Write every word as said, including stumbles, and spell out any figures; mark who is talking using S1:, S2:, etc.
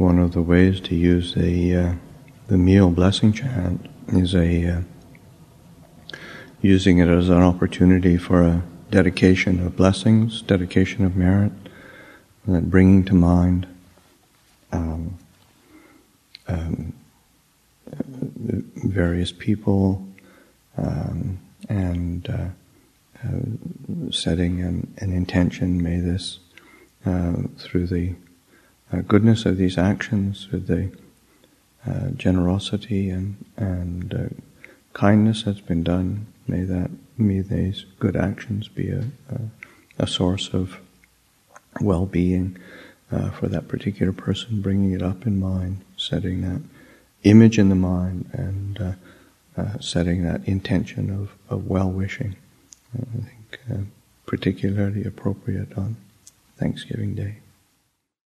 S1: one of the ways to use the uh, the meal blessing chant is a uh, using it as an opportunity for a dedication of blessings, dedication of merit, and then bringing to mind um, um, various people um, and uh, uh, setting an, an intention. May this, uh, through the uh, goodness of these actions, through the uh, generosity and and uh, kindness that's been done, may that may these good actions be a, a, a source of well-being uh, for that particular person, bringing it up in mind, setting that image in the mind, and uh, uh, setting that intention of, of well-wishing. I think uh, particularly appropriate on Thanksgiving Day.